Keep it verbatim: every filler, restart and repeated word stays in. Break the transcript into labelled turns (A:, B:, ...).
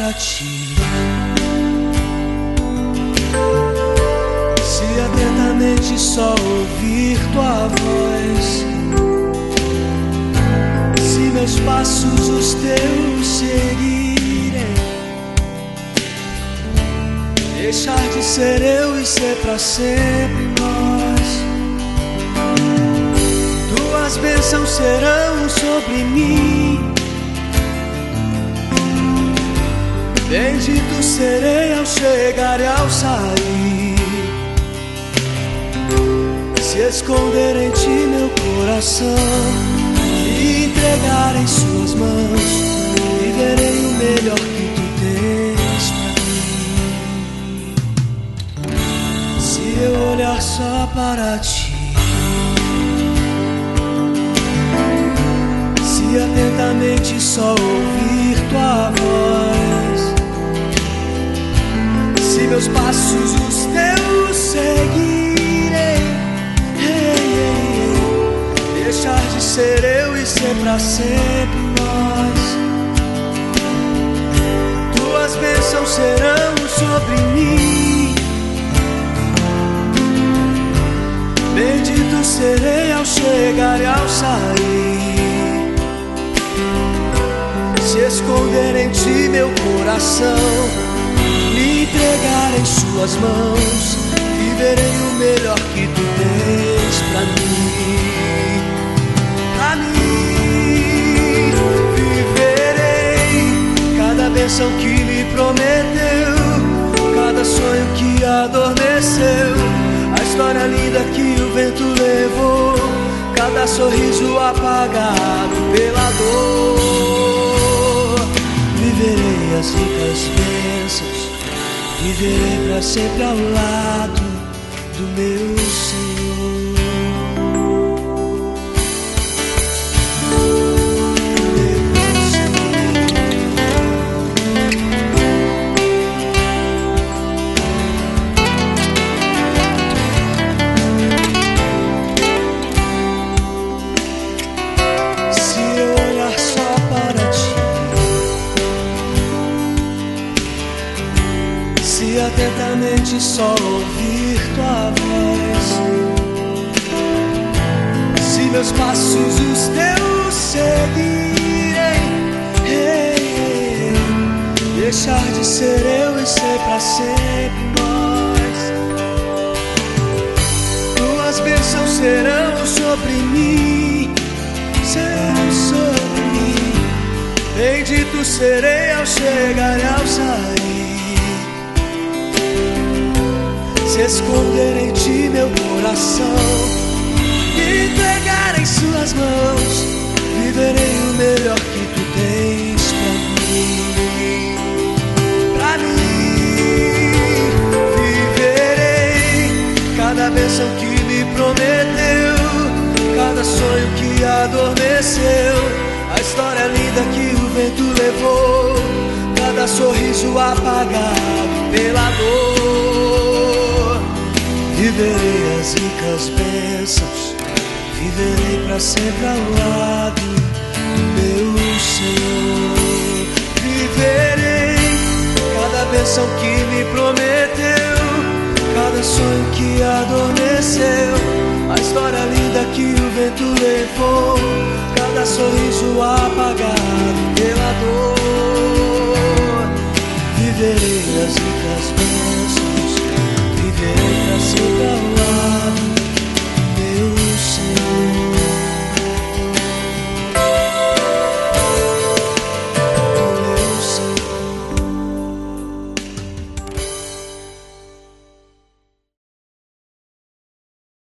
A: para ti. Se atentamente só ouvir tua voz, se meus passos os teus seguirem, deixar de ser eu e ser pra sempre nós. Tuas bênçãos serão sobre mim, bendito serei ao chegar e ao sair. Se esconder em ti meu coração, me entregar em suas mãos, viverei o melhor que tu tens pra mim. Se eu olhar só para ti, se atentamente só ouvir tua voz, se meus passos os teus seguirem, hey, hey, hey, deixar de ser eu e ser pra sempre nós. Tuas bênçãos serão sobre mim, bendito serei ao chegar e ao sair. Se esconder em ti meu coração, me entregar em suas mãos, viverei o melhor que tu tens pra mim. Pra mim, viverei cada bênção que me prometeu, cada sonho que adormeceu, a história linda que o vento levou, cada sorriso apagado pela dor. Viverei as ricas bênçãos, viverei pra sempre ao lado do meu Senhor. Se eu olhar só para ti, se atentamente só ouvir tua voz, se meus passos os teus seguirem, hey, hey, hey, deixar de ser eu e ser pra sempre nós. Tuas bênçãos serão sobre mim, serão sobre mim, bendito serei ao chegar e ao sair. Se esconder em ti meu coração, me entregar em suas mãos, viverei o melhor que tu tens pra mim. Pra mim, viverei cada bênção que me prometeu, cada sonho que adormeceu, a história linda que o vento levou, cada sorriso apagado pela dor. Viverei as ricas bênçãos, viverei pra sempre ao lado do meu Senhor. Viverei cada bênção que me prometeu, cada sonho que adormeceu, a história linda que o vento levou, cada sorriso apagado